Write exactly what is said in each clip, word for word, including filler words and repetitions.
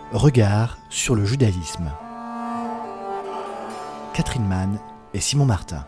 Regard sur le judaïsme. Catherine Mann et Simon Martin.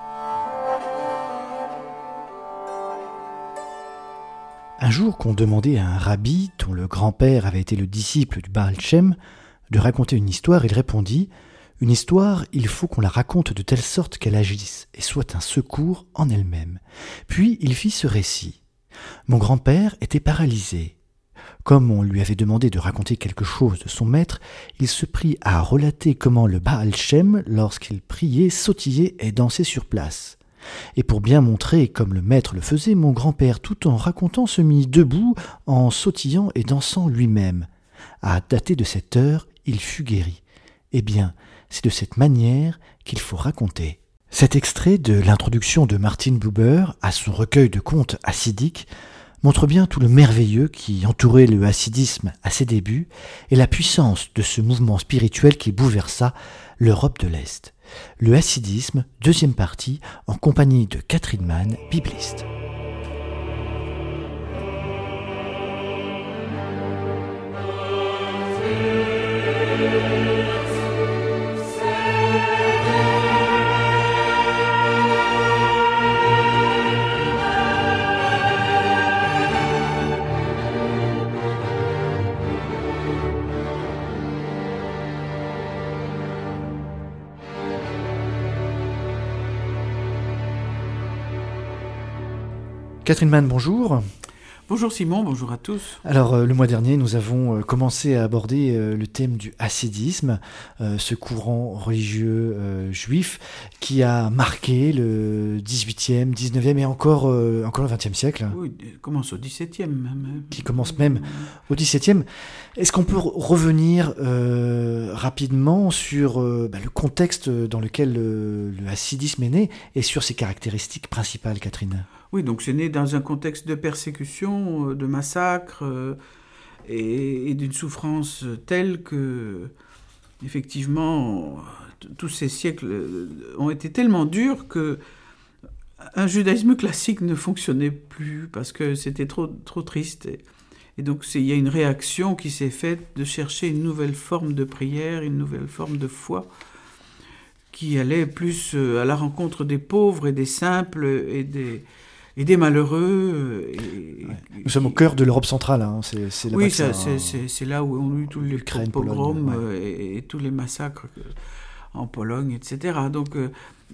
Un jour qu'on demandait à un rabbi, dont le grand-père avait été le disciple du Baal Shem, de raconter une histoire, il répondit « Une histoire, il faut qu'on la raconte de telle sorte qu'elle agisse et soit un secours en elle-même. » Puis il fit ce récit. Mon grand-père était paralysé. Comme on lui avait demandé de raconter quelque chose de son maître, il se prit à relater comment le Baal Shem, lorsqu'il priait, sautillait et dansait sur place. Et pour bien montrer comme le maître le faisait, mon grand-père, tout en racontant, se mit debout en sautillant et dansant lui-même. À dater de cette heure, il fut guéri. Eh bien, c'est de cette manière qu'il faut raconter. Cet extrait de l'introduction de Martin Buber à son recueil de contes hassidiques montre bien tout le merveilleux qui entourait le hassidisme à ses débuts et la puissance de ce mouvement spirituel qui bouleversa l'Europe de l'Est. Le hassidisme, deuxième partie, en compagnie de Catherine Mann, bibliste. Catherine Mann, bonjour. Bonjour Simon, bonjour à tous. Alors euh, le mois dernier, nous avons euh, commencé à aborder euh, le thème du hassidisme, euh, ce courant religieux euh, juif qui a marqué le dix-huitième, dix-neuvième et encore, euh, encore le vingtième siècle. Oui, il commence au dix-septième même. Qui commence même au dix-septième. Est-ce qu'on peut re- revenir euh, rapidement sur euh, bah, le contexte dans lequel le, le hassidisme est né et sur ses caractéristiques principales, Catherine ? Oui, donc c'est né dans un contexte de persécution, de massacre euh, et, et d'une souffrance telle que, effectivement, t- tous ces siècles ont été tellement durs que un judaïsme classique ne fonctionnait plus parce que c'était trop, trop triste. Et, et donc il y a une réaction qui s'est faite de chercher une nouvelle forme de prière, une nouvelle forme de foi qui allait plus à la rencontre des pauvres et des simples et des... et des malheureux. Et, ouais. Nous sommes au cœur de l'Europe centrale. Hein. C'est, c'est oui, ça, c'est, c'est, c'est, c'est là où on a eu tous les Ukraine, pogroms Pologne, ouais. et, et tous les massacres en Pologne, et cetera. Donc, euh,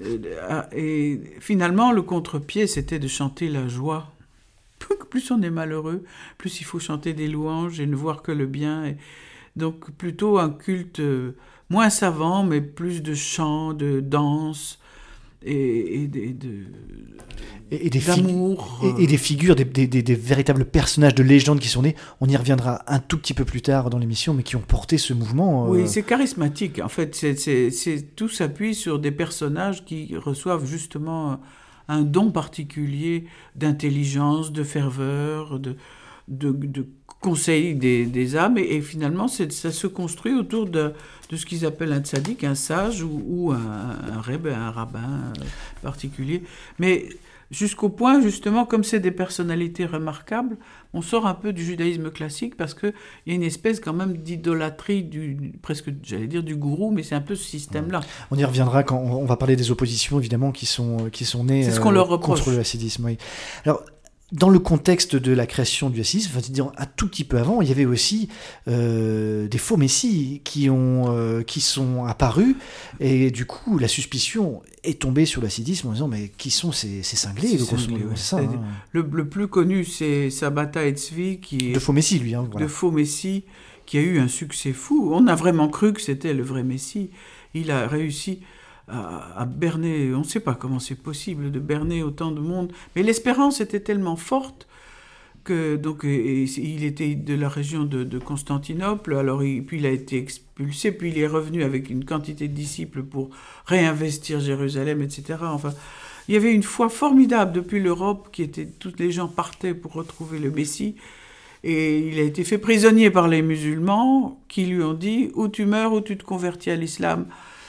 et finalement, le contre-pied, c'était de chanter la joie. Plus on est malheureux, plus il faut chanter des louanges et ne voir que le bien. Et donc, plutôt un culte moins savant, mais plus de chants, de danse, et, et, de, de, et, et des d'amour. Figu- et, et des figures, des, des, des, des véritables personnages de légende qui sont nés. On y reviendra un tout petit peu plus tard dans l'émission, mais qui ont porté ce mouvement. Euh... Oui, c'est charismatique. En fait, c'est, c'est, c'est, tout s'appuie sur des personnages qui reçoivent justement un don particulier d'intelligence, de ferveur, de, de, de conseil des, des âmes. Et, et finalement, c'est, ça se construit autour de, de ce qu'ils appellent un tzaddik, un sage ou, ou un, un rebbe, un rabbin particulier. Mais jusqu'au point, justement, comme c'est des personnalités remarquables, on sort un peu du judaïsme classique parce qu'il y a une espèce quand même d'idolâtrie, du, presque, j'allais dire, du gourou, mais c'est un peu ce système-là. On y reviendra quand on va parler des oppositions, évidemment, qui sont, qui sont nées c'est ce qu'on leur reproche. contre le hassidisme. Oui. Alors, dans le contexte de la création du hassidisme, enfin, disons, un tout petit peu avant, il y avait aussi euh, des faux messies qui, ont, euh, qui sont apparus, et du coup, la suspicion est tombée sur le hassidisme en disant, mais qui sont ces, ces cinglés, c'est le, cinglé, ouais. ça, hein. le, le plus connu, c'est Sabata Tzvi, qui est de faux messies, lui. Hein, voilà. De faux messie, qui a eu un succès fou. On a vraiment cru que c'était le vrai messie. Il a réussi à, à berner, on ne sait pas comment c'est possible de berner autant de monde, mais l'espérance était tellement forte que donc et, et, il était de la région de, de Constantinople, alors il, puis il a été expulsé, puis il est revenu avec une quantité de disciples pour réinvestir Jérusalem, et cetera. Enfin, il y avait une foi formidable depuis l'Europe, qui était, toutes les gens partaient pour retrouver le Messie, et il a été fait prisonnier par les musulmans qui lui ont dit « ou tu meurs ou tu te convertis à l'islam ».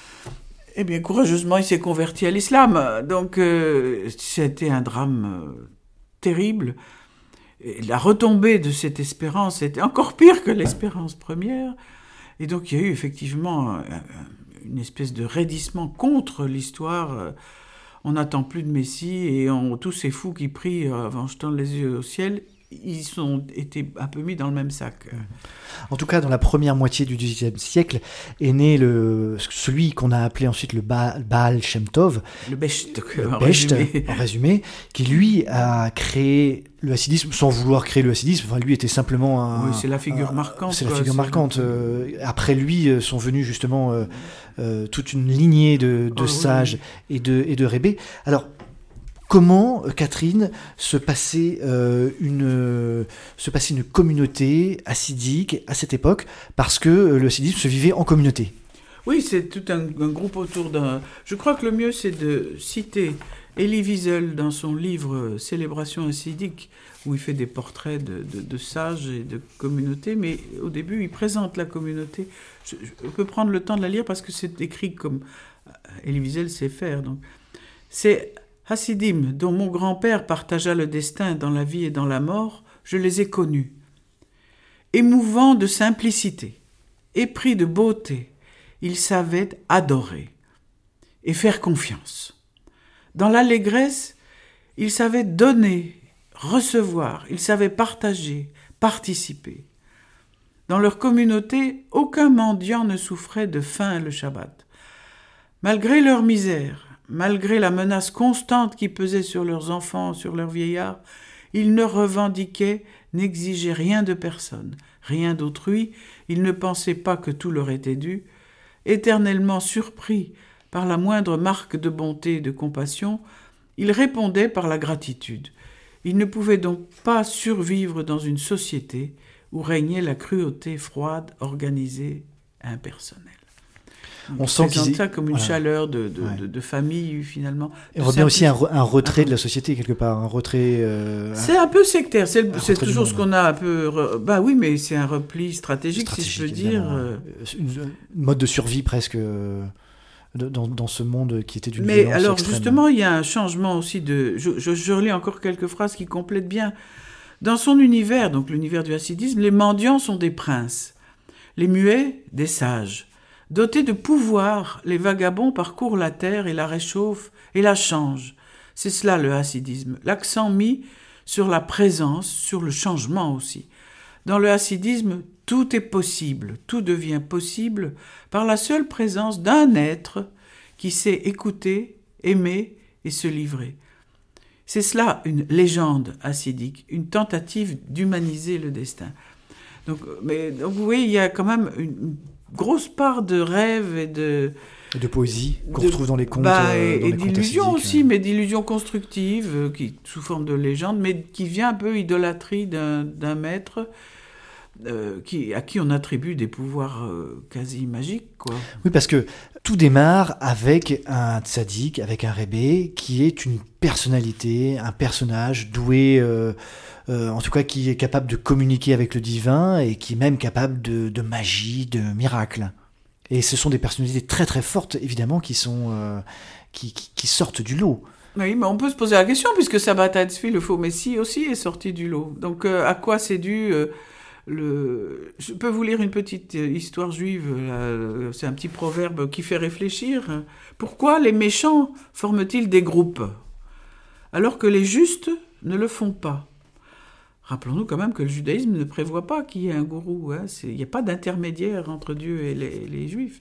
Eh bien, courageusement, il s'est converti à l'islam. Donc, euh, c'était un drame euh, terrible. Et la retombée de cette espérance était encore pire que l'espérance première. Et donc il y a eu effectivement une espèce de raidissement contre l'histoire. On n'attend plus de Messie et on, tous ces fous qui prient en jetant les yeux au ciel, ils ont été un peu mis dans le même sac. En tout cas, dans la première moitié du dix-huitième siècle, est né le, celui qu'on a appelé ensuite le Baal, Baal Shem Tov, le Becht, en, en, Becht résumé. en résumé, qui lui a créé le hassidisme sans vouloir créer le hassidisme. Enfin, lui était simplement un... Oui, c'est la figure un, marquante. C'est quoi, la figure c'est marquante. Euh, après lui euh, sont venus justement euh, euh, toute une lignée de, de oh, sages oui. et de, et de rébés. Alors, comment, Catherine, se passait, euh, une, se passait une communauté hassidique à cette époque, parce que le hassidisme se vivait en communauté? Oui, c'est tout un, un groupe autour d'un... Je crois que le mieux, c'est de citer Elie Wiesel dans son livre « Célébration hassidique », où il fait des portraits de, de, de sages et de communautés, mais au début, il présente la communauté. Je, je peux prendre le temps de la lire, parce que c'est écrit comme Elie Wiesel sait faire. Donc. C'est... Hassidim, dont mon grand-père partagea le destin dans la vie et dans la mort, je les ai connus. Émouvants de simplicité, épris de beauté, ils savaient adorer et faire confiance. Dans l'allégresse, ils savaient donner, recevoir, ils savaient partager, participer. Dans leur communauté, aucun mendiant ne souffrait de faim le Shabbat. Malgré leur misère, malgré la menace constante qui pesait sur leurs enfants, sur leurs vieillards, ils ne revendiquaient, n'exigeaient rien de personne, rien d'autrui, ils ne pensaient pas que tout leur était dû. Éternellement surpris par la moindre marque de bonté et de compassion, ils répondaient par la gratitude. Ils ne pouvaient donc pas survivre dans une société où régnait la cruauté froide, organisée, impersonnelle. On, on sent qu'ils... ça comme une voilà. chaleur de, de, ouais. de, de famille, finalement. Et on revient aussi un, re, un retrait de la société, quelque part. Un retrait... Euh, c'est un peu sectaire. C'est, le, c'est toujours ce qu'on a a un peu... Re... Bah oui, mais c'est un repli stratégique, stratégique si je peux dire. Euh... Une, une mode de survie, presque, euh, dans, dans ce monde qui était d'une mais violence alors, extrême. Justement, il y a un changement aussi de... Je, je, je relis encore quelques phrases qui complètent bien. Dans son univers, donc l'univers du hassidisme, les mendiants sont des princes. Les muets, des sages. Dotés de pouvoir, les vagabonds parcourent la terre et la réchauffent et la changent. C'est cela le hassidisme, l'accent mis sur la présence, sur le changement aussi. Dans le hassidisme, tout est possible, tout devient possible par la seule présence d'un être qui sait écouter, aimer et se livrer. C'est cela une légende hassidique, une tentative d'humaniser le destin. Donc, mais, donc vous voyez, il y a quand même une grosse part de rêve et de... Et de poésie qu'on de, retrouve dans les contes. Bah, euh, et dans les et d'illusions contes aussi, mais d'illusions constructives, euh, qui, sous forme de légende, mais qui vient un peu idolâtrie d'un, d'un maître euh, qui, à qui on attribue des pouvoirs euh, quasi magiques, quoi. Oui, parce que tout démarre avec un tzaddik, avec un rébé, qui est une personnalité, un personnage doué... Euh, Euh, en tout cas qui est capable de communiquer avec le divin et qui est même capable de, de magie, de miracles. Et ce sont des personnalités très très fortes, évidemment, qui, sont, euh, qui, qui, qui sortent du lot. Oui, mais on peut se poser la question, puisque Sabbatai Tzvi, le faux messie, aussi est sorti du lot. Donc euh, à quoi c'est dû euh, le... Je peux vous lire une petite histoire juive, là, c'est un petit proverbe qui fait réfléchir. Pourquoi les méchants forment-ils des groupes, alors que les justes ne le font pas ? Rappelons-nous quand même que le judaïsme ne prévoit pas qu'il y ait un gourou. Hein. Il n'y a pas d'intermédiaire entre Dieu et les, les juifs.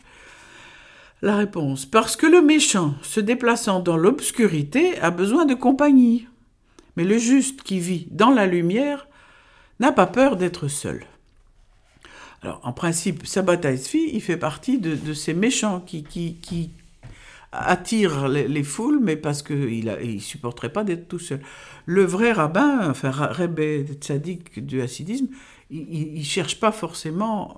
La réponse. Parce que le méchant, se déplaçant dans l'obscurité, a besoin de compagnie. Mais le juste qui vit dans la lumière n'a pas peur d'être seul. Alors, en principe, Sabbatai Tzvi, il fait partie de, de ces méchants qui... qui, qui attire les, les foules, mais parce qu'il ne supporterait pas d'être tout seul. Le vrai rabbin, enfin Rebbe Tzadik du hassidisme, il ne cherche pas forcément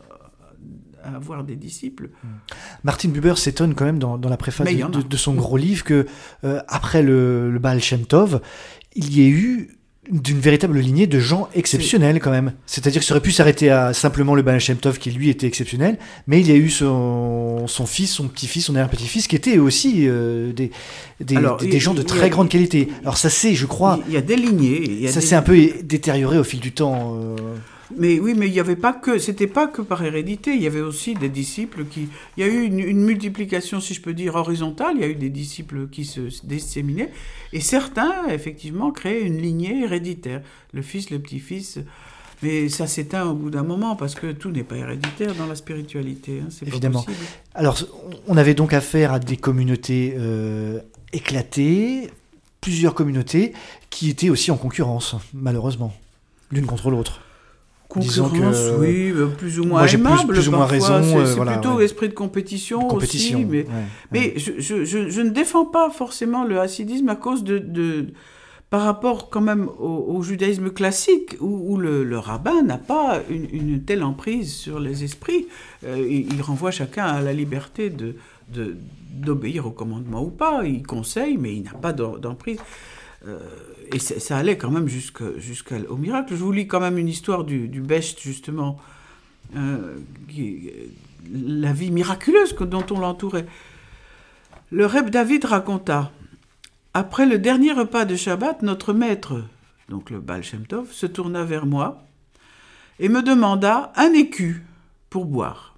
euh, à avoir des disciples. Martin Buber s'étonne quand même dans, dans la préface de, de, de son mmh. gros livre que euh, après le, le Baal Shem Tov, il y ait eu d'une véritable lignée de gens exceptionnels c'est... quand même. C'est-à-dire que ça aurait pu s'arrêter à simplement le Baal Shem Tov qui lui était exceptionnel, mais il y a eu son, son fils, son petit-fils, son arrière-petit-fils qui étaient aussi euh, des, des, Alors, des, des gens de très a, grande qualité. Alors ça c'est, je crois... Il y a des lignées. Il y a ça des... s'est un peu détérioré au fil du temps. Euh... Mais oui, mais il y avait pas que, c'était pas que par hérédité. Il y avait aussi des disciples qui, il y a eu une, une multiplication, si je peux dire, horizontale. Il y a eu des disciples qui se disséminaient, et certains, effectivement, créaient une lignée héréditaire. Le fils, le petit-fils. Mais ça s'éteint au bout d'un moment, parce que tout n'est pas héréditaire dans la spiritualité. Hein, c'est Évidemment. pas possible. Alors, on avait donc affaire à des communautés euh, éclatées, plusieurs communautés qui étaient aussi en concurrence, malheureusement, l'une contre l'autre. Concurrence, que, oui, plus ou moins moi, j'ai aimable. Plus, plus ou moins parfois. raison. C'est, euh, c'est voilà, plutôt ouais. esprit de compétition, compétition aussi. Mais, ouais, mais ouais. Je, je, je, je ne défends pas forcément le hassidisme à cause de... de par rapport quand même au, au judaïsme classique, où, où le, le rabbin n'a pas une, une telle emprise sur les esprits. Euh, il, il renvoie chacun à la liberté de, de, d'obéir au commandement ou pas. Il conseille, mais il n'a pas d'emprise. Euh, et ça, ça allait quand même jusqu'à, jusqu'au miracle. Je vous lis quand même une histoire du, du Besht, justement, euh, qui, la vie miraculeuse dont on l'entourait. Le Reb David raconta: après le dernier repas de Shabbat, notre maître, donc le Baal Shem Tov, se tourna vers moi et me demanda un écu pour boire.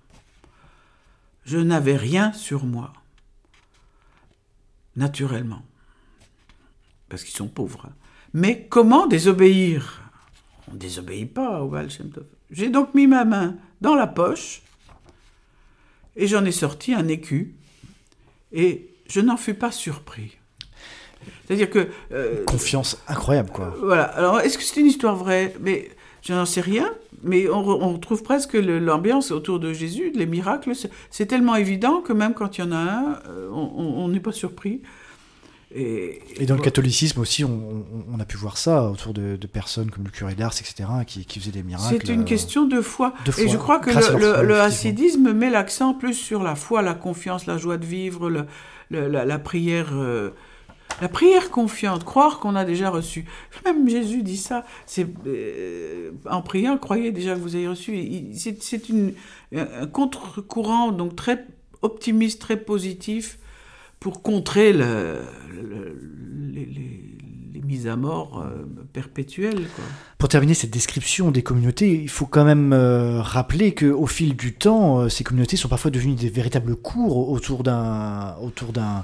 Je n'avais rien sur moi, naturellement, parce qu'ils sont pauvres. Mais comment désobéir? On ne désobéit pas au Baal Shem Tov. J'ai donc mis ma main dans la poche et j'en ai sorti un écu et je n'en fus pas surpris. C'est-à-dire que... Euh, Confiance incroyable, quoi. Euh, voilà. Alors, est-ce que c'est une histoire vraie? Mais je n'en sais rien. Mais on, on retrouve presque le, l'ambiance autour de Jésus, les miracles. C'est, c'est tellement évident que même quand il y en a un, on n'est pas surpris. Et, et dans le catholicisme aussi, on, on, on a pu voir ça autour de, de personnes comme le curé d'Ars, et cetera, qui, qui faisaient des miracles. C'est une question de foi. De foi. Et je crois que le, le, le hassidisme met l'accent plus sur la foi, la confiance, la joie de vivre, le, le, la, la prière... Euh, La prière confiante, croire qu'on a déjà reçu. Même Jésus dit ça. C'est, euh, en priant, croyez déjà que vous avez reçu. Il, c'est c'est une, un contre-courant, donc très optimiste, très positif, pour contrer le, le, les, les, les mises à mort euh, perpétuelles, quoi. Pour terminer cette description des communautés, il faut quand même euh, rappeler qu'au fil du temps, euh, ces communautés sont parfois devenues des véritables cours autour d'un... Autour d'un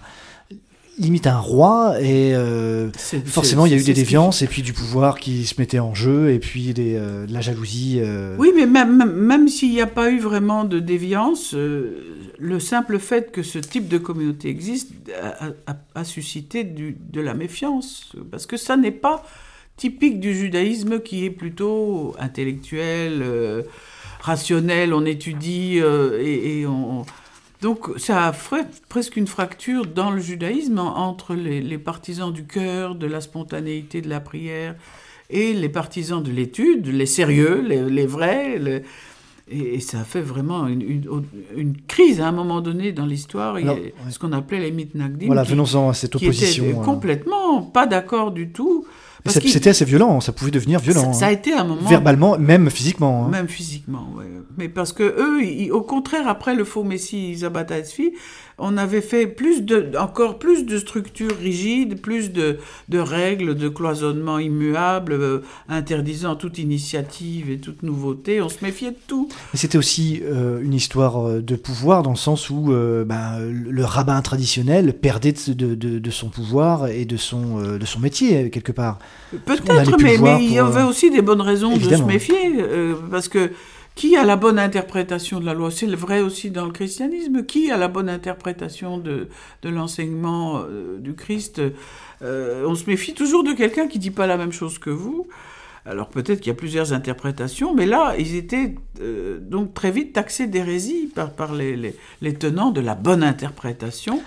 limite un roi, et euh, c'est, forcément c'est, il y a eu des déviances, et puis du pouvoir qui se mettait en jeu, et puis des, euh, de la jalousie. Euh... Oui, mais même, même, même s'il n'y a pas eu vraiment de déviance, euh, le simple fait que ce type de communauté existe a, a, a suscité du, de la méfiance, parce que ça n'est pas typique du judaïsme qui est plutôt intellectuel, euh, rationnel, on étudie euh, et, et on... Donc ça a fait presque une fracture dans le judaïsme entre les, les partisans du cœur, de la spontanéité de la prière, et les partisans de l'étude, les sérieux, les, les vrais. Les... Et, et ça a fait vraiment une, une, une crise à un moment donné dans l'histoire. Alors, il y a ouais. ce qu'on appelait les mitnagdim. Voilà, qui, venons-en à cette opposition. Qui était complètement pas d'accord du tout. Parce c'était assez violent, ça pouvait devenir violent. Ça, ça a été un moment... Verbalement, même physiquement. Hein. Même physiquement, oui. Mais parce que eux, ils, au contraire, après le faux Messie Zabata Tzvi, on avait fait plus de, encore plus de structures rigides, plus de, de règles, de cloisonnements immuables, euh, interdisant toute initiative et toute nouveauté. On se méfiait de tout. Mais c'était aussi euh, une histoire de pouvoir, dans le sens où euh, ben, le rabbin traditionnel perdait de, de, de, de son pouvoir et de son, euh, de son métier, quelque part. Peut-être, mais, mais il y avait aussi des bonnes raisons Évidemment. de se méfier, euh, parce que qui a la bonne interprétation de la loi? C'est vrai aussi dans le christianisme. Qui a la bonne interprétation de, de l'enseignement euh, du Christ? euh, On se méfie toujours de quelqu'un qui ne dit pas la même chose que vous. Alors peut-être qu'il y a plusieurs interprétations, mais là, ils étaient euh, donc très vite taxés d'hérésie par, par les, les, les tenants de la bonne interprétation.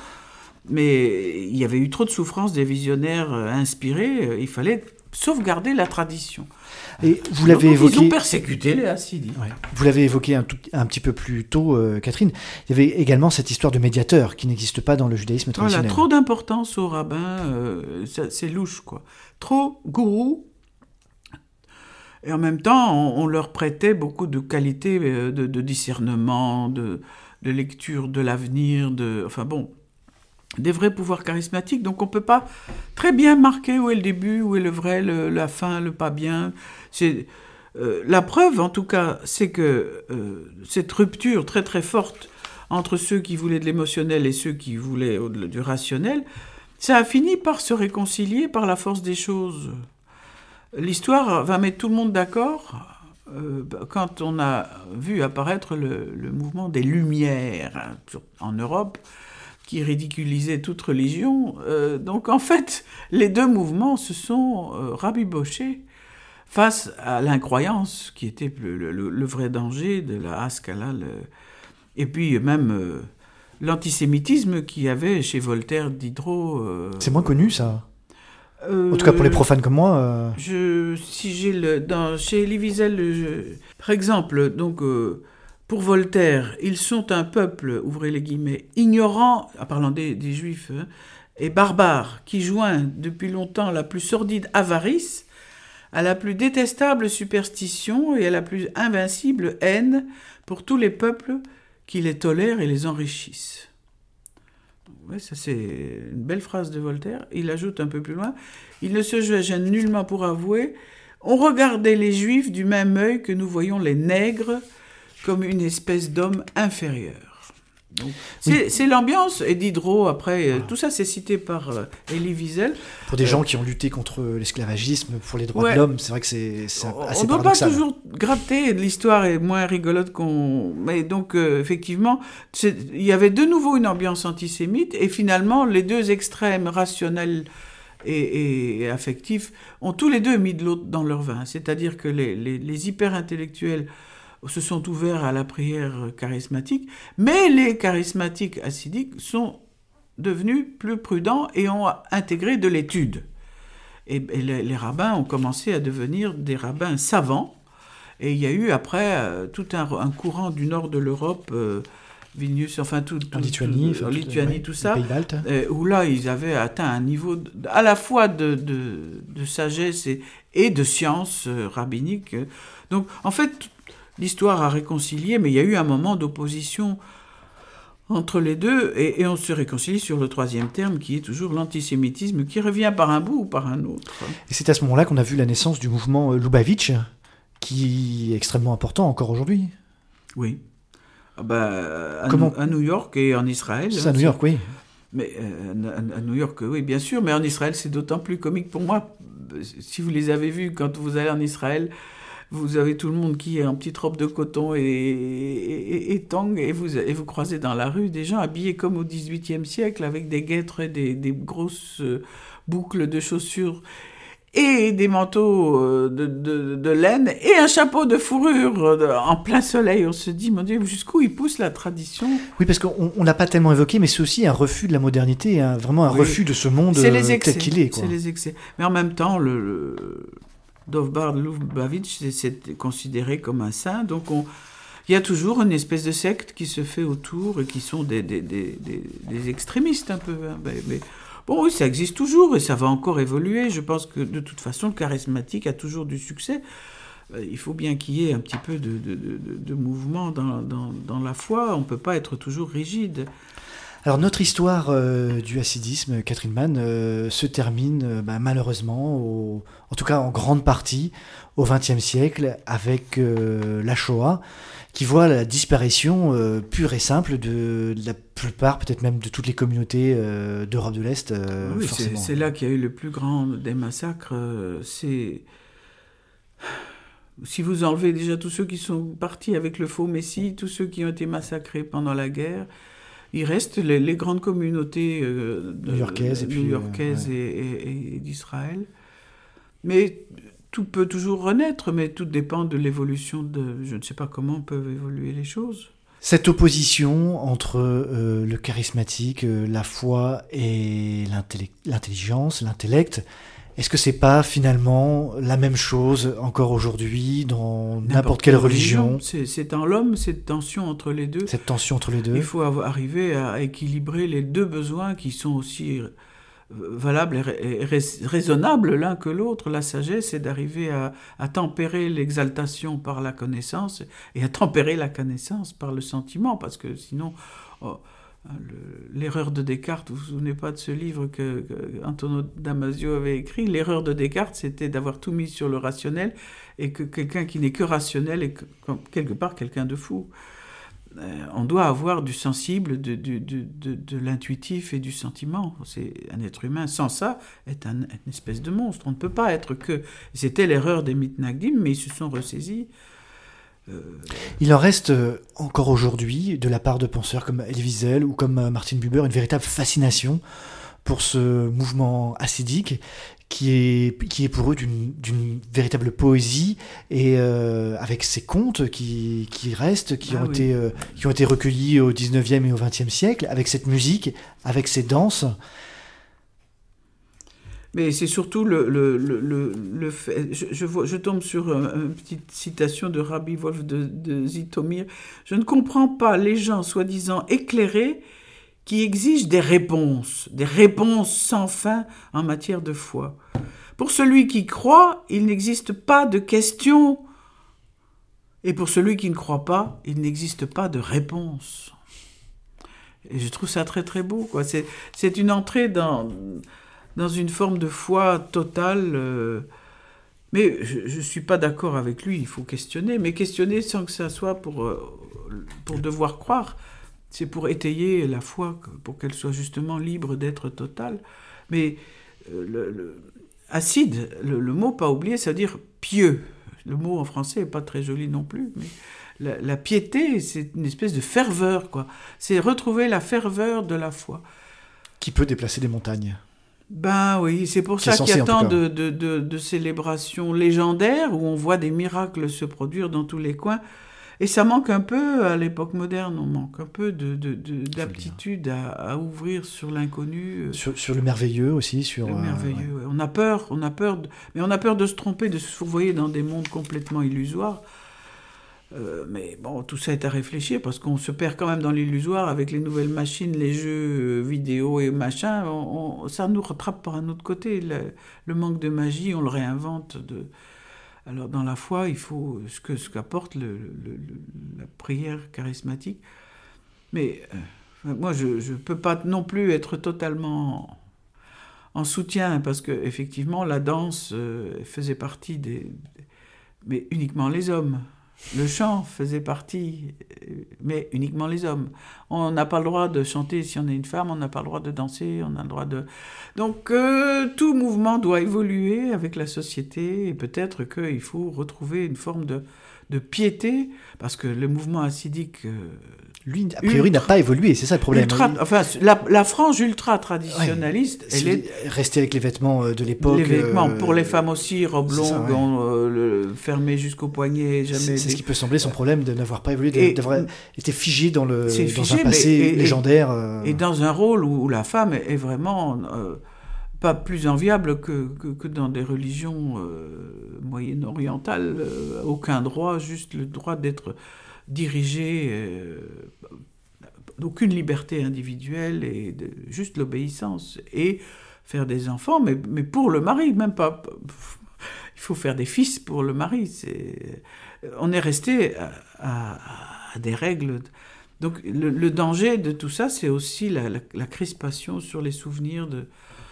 Mais il y avait eu trop de souffrances des visionnaires euh, inspirés. Il fallait sauvegarder la tradition. Et vous l'avez Donc, évoqué. Ils ont persécuté les Hassidim. Ouais. Vous l'avez évoqué un, tout, un petit peu plus tôt, euh, Catherine. Il y avait également cette histoire de médiateur qui n'existe pas dans le judaïsme traditionnel. Voilà, trop d'importance au rabbin, euh, ça, c'est louche, quoi. Trop gourou. Et en même temps, on, on leur prêtait beaucoup de qualités de, de discernement, de, de lecture de l'avenir, de, enfin bon, des vrais pouvoirs charismatiques. Donc on ne peut pas très bien marquer où est le début, où est le vrai, le, la fin, le pas bien. C'est, Euh, la preuve, en tout cas, c'est que euh, cette rupture très très forte entre ceux qui voulaient de l'émotionnel et ceux qui voulaient du rationnel, ça a fini par se réconcilier par la force des choses. L'histoire va mettre tout le monde d'accord. Euh, quand on a vu apparaître le, le mouvement des Lumières hein, en Europe, qui ridiculisait toute religion, euh, donc en fait, les deux mouvements se sont euh, rabibochés face à l'incroyance qui était le, le, le vrai danger de la Haskalah, le... et puis même euh, l'antisémitisme qu'il y avait chez Voltaire, Diderot. Euh... C'est moins connu ça. Euh, en tout cas pour les profanes comme moi. Euh... Je, si j'ai le, dans, chez Elie Wiesel, je, par exemple, donc euh, pour Voltaire, ils sont un peuple, ouvrez les guillemets, ignorant, en parlant des, des Juifs, hein, et barbare, qui joint depuis longtemps la plus sordide avarice à la plus détestable superstition et à la plus invincible haine pour tous les peuples qui les tolèrent et les enrichissent. Ouais, ça c'est une belle phrase de Voltaire. Il ajoute un peu plus loin, il ne se gêne nullement pour avouer, on regardait les Juifs du même œil que nous voyons les nègres comme une espèce d'homme inférieur. Donc, c'est, oui. c'est l'ambiance, et Diderot, après, voilà. Tout ça c'est cité par euh, Elie Wiesel. Pour des euh, gens qui ont lutté contre l'esclavagisme, pour les droits ouais. de l'homme, c'est vrai que c'est, c'est assez paradoxal. On ne doit pas toujours gratter, l'histoire est moins rigolote qu'on... Mais donc, euh, effectivement, il y avait de nouveau une ambiance antisémite, et finalement, les deux extrêmes rationnels et, et, et affectifs ont tous les deux mis de l'eau dans leur vin. C'est-à-dire que les, les, les hyper-intellectuels se sont ouverts à la prière charismatique, mais les charismatiques hassidiques sont devenus plus prudents et ont intégré de l'étude. Et, et les, les rabbins ont commencé à devenir des rabbins savants, et il y a eu après euh, tout un, un courant du nord de l'Europe, euh, Vilnius, enfin tout, tout, en Lituanie, tout, en Lituanie, ouais, tout ça, Pays-Baltes. Euh, où là ils avaient atteint un niveau de, à la fois de, de, de sagesse et, et de science euh, rabbinique. Donc en fait, l'histoire a réconcilié, mais il y a eu un moment d'opposition entre les deux, et, et on se réconcilie sur le troisième terme, qui est toujours l'antisémitisme, qui revient par un bout ou par un autre. Et c'est à ce moment-là qu'on a vu la naissance du mouvement Lubavitch, qui est extrêmement important encore aujourd'hui. Oui. Ah bah, à, Comment... à New York et en Israël. C'est à New York, oui. Mais euh, à New York, oui, bien sûr, mais en Israël, c'est d'autant plus comique pour moi. Si vous les avez vus quand vous allez en Israël, vous avez tout le monde qui est en petite robe de coton et, et, et tang, et vous, et vous croisez dans la rue des gens habillés comme au dix-huitième siècle, avec des guêtres et des, des grosses boucles de chaussures, et des manteaux de, de, de laine, et un chapeau de fourrure en plein soleil. On se dit, mon Dieu, jusqu'où il pousse la tradition. Oui, parce qu'on ne l'a pas tellement évoqué, mais c'est aussi un refus de la modernité, hein, vraiment un oui. refus de ce monde tel qu'il est. Quoi. C'est les excès. Mais en même temps, le... le Dovbar Lubavitch, c'est, c'est considéré comme un saint, donc on, il y a toujours une espèce de secte qui se fait autour et qui sont des, des, des, des, des extrémistes un peu. Hein. Mais, mais, bon, oui, ça existe toujours et ça va encore évoluer. Je pense que de toute façon, le charismatique a toujours du succès. Il faut bien qu'il y ait un petit peu de, de, de, de mouvement dans, dans, dans la foi. On ne peut pas être toujours rigide. Alors notre histoire euh, du hassidisme, Catherine Mann, euh, se termine euh, bah, malheureusement, au, en tout cas en grande partie, au vingtième siècle, avec euh, la Shoah, qui voit la disparition euh, pure et simple de, de la plupart, peut-être même de toutes les communautés euh, d'Europe de l'Est. Euh, oui, forcément. C'est, c'est là qu'il y a eu le plus grand des massacres. Euh, c'est... Si vous enlevez déjà tous ceux qui sont partis avec le faux Messie, tous ceux qui ont été massacrés pendant la guerre, il reste les, les grandes communautés euh, de, new-yorkaises, et, puis, new-yorkaises euh, ouais. et, et, et d'Israël. Mais tout peut toujours renaître, mais tout dépend de l'évolution de... Je ne sais pas comment peuvent évoluer les choses. Cette opposition entre euh, le charismatique, euh, la foi et l'intelli- l'intelligence, l'intellect, est-ce que c'est pas finalement la même chose encore aujourd'hui dans n'importe, n'importe quelle religion, religion c'est, c'est en l'homme, cette tension entre les deux. Cette tension entre les deux. Il faut avoir, arriver à équilibrer les deux besoins qui sont aussi valables et, et raisonnables l'un que l'autre. La sagesse, c'est d'arriver à, à tempérer l'exaltation par la connaissance et à tempérer la connaissance par le sentiment, parce que sinon... Oh, le, l'erreur de Descartes. Vous vous souvenez pas de ce livre que, que Antonio Damasio avait écrit? L'erreur de Descartes, c'était d'avoir tout mis sur le rationnel et que quelqu'un qui n'est que rationnel est que, quelque part quelqu'un de fou. Euh, on doit avoir du sensible, de, de, de, de, de l'intuitif et du sentiment. C'est un être humain sans ça est un, une espèce de monstre. On ne peut pas être que. C'était l'erreur des Mitnagdim, mais ils se sont ressaisis. Euh... Il en reste euh, encore aujourd'hui, de la part de penseurs comme Elie Wiesel ou comme euh, Martin Buber, une véritable fascination pour ce mouvement hassidique qui est, qui est pour eux d'une, d'une véritable poésie, et euh, avec ces contes qui, qui restent, qui, ah ont oui. été, euh, qui ont été recueillis au dix-neuvième et au vingtième siècle, avec cette musique, avec ces danses. Mais c'est surtout le, le, le, le, le fait... Je, je, vois, je tombe sur une, une petite citation de Rabbi Wolf de, de Zitomir. « Je ne comprends pas les gens soi-disant éclairés qui exigent des réponses, des réponses sans fin en matière de foi. Pour celui qui croit, il n'existe pas de question, et pour celui qui ne croit pas, il n'existe pas de réponse. » Et je trouve ça très très beau, quoi. C'est, c'est une entrée dans, dans une forme de foi totale, euh, mais je ne suis pas d'accord avec lui, il faut questionner, mais questionner sans que ça soit pour, euh, pour devoir croire. C'est pour étayer la foi, pour qu'elle soit justement libre d'être totale. Mais euh, le, le, acide, le, le mot pas oublié, ça veut dire pieux. Le mot en français n'est pas très joli non plus, mais la, la piété, c'est une espèce de ferveur, quoi. C'est retrouver la ferveur de la foi. Qui peut déplacer des montagnes. Ben oui, c'est pour ça qu'il y a tant de, de, de, de célébrations légendaires où on voit des miracles se produire dans tous les coins. Et ça manque un peu, à l'époque moderne, on manque un peu de, de, de, d'aptitude à, à ouvrir sur l'inconnu. Sur, sur le merveilleux aussi. Sur, le euh, merveilleux, ouais. On a peur, on a peur, de, mais on a peur de se tromper, de se fourvoyer dans des mondes complètement illusoires. Euh, mais bon, tout ça est à réfléchir, parce qu'on se perd quand même dans l'illusoire avec les nouvelles machines, les jeux vidéo et machin. On, on, ça nous rattrape par un autre côté. Le, le manque de magie, on le réinvente de... Alors, dans la foi, il faut ce, que, ce qu'apporte le, le, le, la prière charismatique. Mais euh, moi, je ne peux pas non plus être totalement en soutien, parce qu'effectivement, la danse euh, faisait partie des, des... Mais uniquement les hommes. Le chant faisait partie, mais uniquement les hommes. On n'a pas le droit de chanter si on est une femme, on n'a pas le droit de danser, on a le droit de... Donc euh, tout mouvement doit évoluer avec la société, et peut-être qu'il faut retrouver une forme de, de piété, parce que le mouvement hassidique... Euh, Lui, a priori, ultra, n'a pas évolué, c'est ça le problème. Ultra, enfin, la, la frange ultra-traditionnaliste... Ouais, elle est restée avec les vêtements de l'époque. Les vêtements, euh, pour les femmes aussi, robes longues, ça, ouais. euh, le, fermées jusqu'au poignet. Jamais c'est, c'est des... ce qui peut sembler son problème, de n'avoir pas évolué, de, et, d'avoir été figé dans, le, figé, dans un passé et, légendaire. Euh... Et dans un rôle où, où la femme est, est vraiment... Euh, pas plus enviable que, que, que dans des religions euh, moyen-orientales. Euh, aucun droit, juste le droit d'être dirigé... Euh, d'aucune liberté individuelle, et de, juste l'obéissance, et faire des enfants, mais, mais pour le mari, même pas... Il faut faire des fils pour le mari. C'est, on est resté à, à, à des règles. Donc le, le danger de tout ça, c'est aussi la, la, la crispation sur les souvenirs de...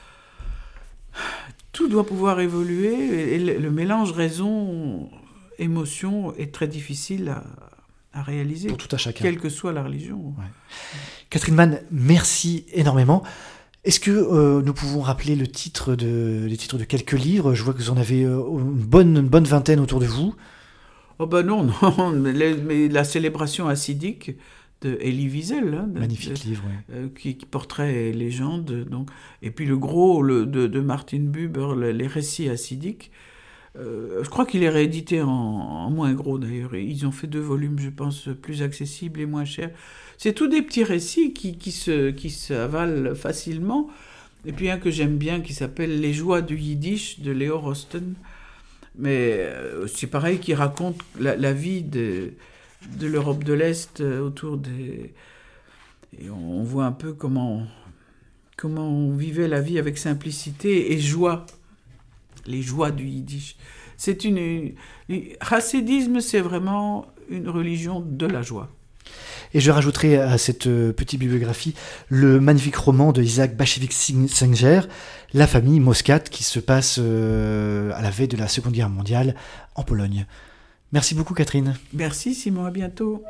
Tout doit pouvoir évoluer, et le, le mélange raison-émotion est très difficile à... à réaliser, pour tout à chacun, quelle que soit la religion. Ouais. Catherine Mann, merci énormément. Est-ce que euh, nous pouvons rappeler le titre de, les titres de quelques livres ? Je vois que vous en avez euh, une, bonne, une bonne vingtaine autour de vous. Oh ben non, non, mais, mais la célébration hassidique de Elie Wiesel, hein, de, magnifique de, livre, oui. euh, qui, qui portrait et légende, donc, et puis le gros le, de, de Martin Buber, le, les récits hassidiques. Euh, je crois qu'il est réédité en, en moins gros d'ailleurs. Ils ont fait deux volumes, je pense, plus accessibles et moins chers. C'est tous des petits récits qui, qui, se, qui s'avalent facilement. Et puis un que j'aime bien qui s'appelle Les joies du Yiddish de Léo Rosten. Mais euh, c'est pareil, qui raconte la, la vie de, de l'Europe de l'Est euh, autour des... Et on, on voit un peu comment, comment on vivait la vie avec simplicité et joie. Les joies du Yiddish. C'est une, une... Hassidisme, c'est vraiment une religion de la joie. Et je rajouterai à cette euh, petite bibliographie le magnifique roman de Isaac Bashevis Singer, La famille Moscat, qui se passe euh, à la veille de la Seconde Guerre mondiale en Pologne. Merci beaucoup Catherine. Merci Simon, à bientôt.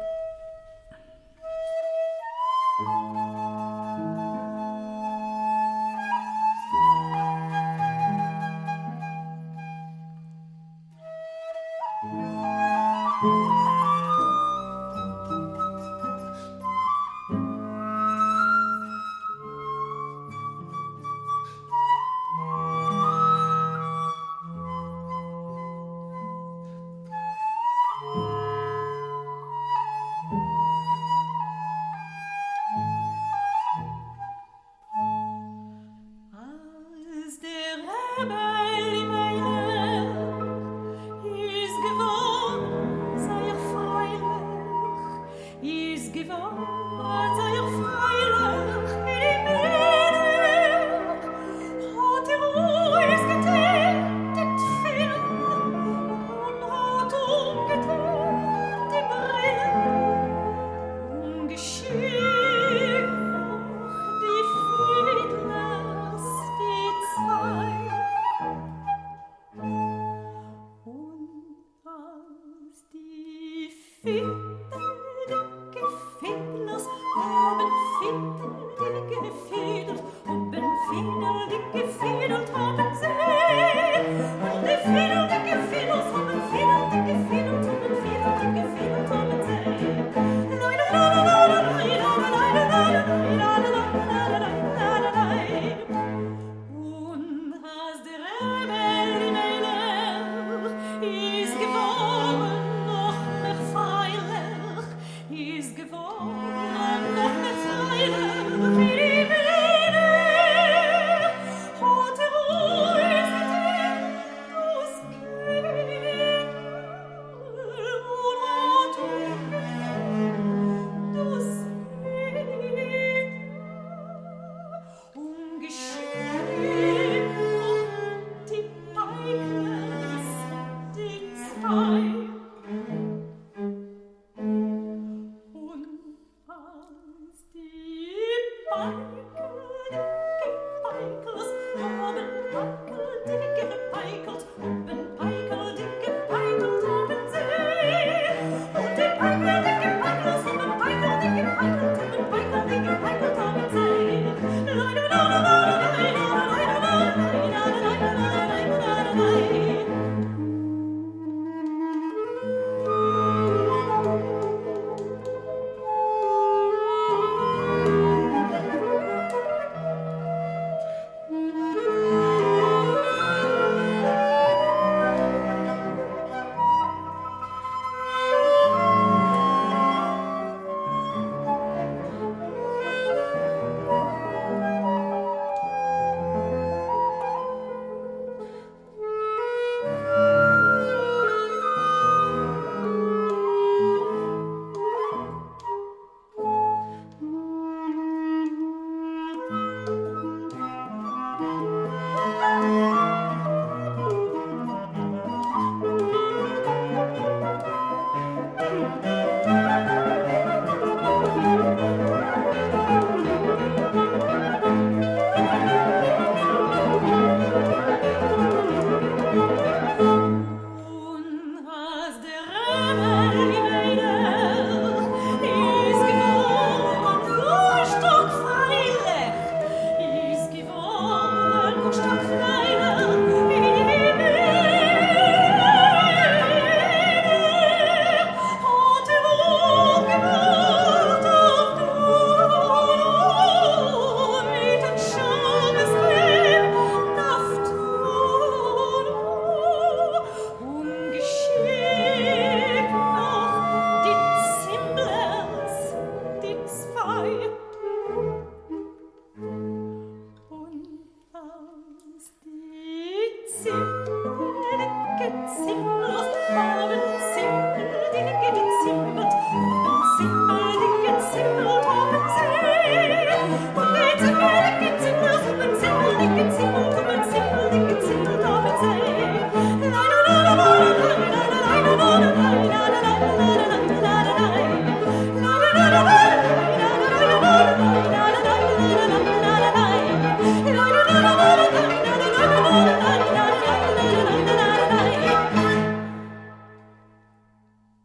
Als der Rebbe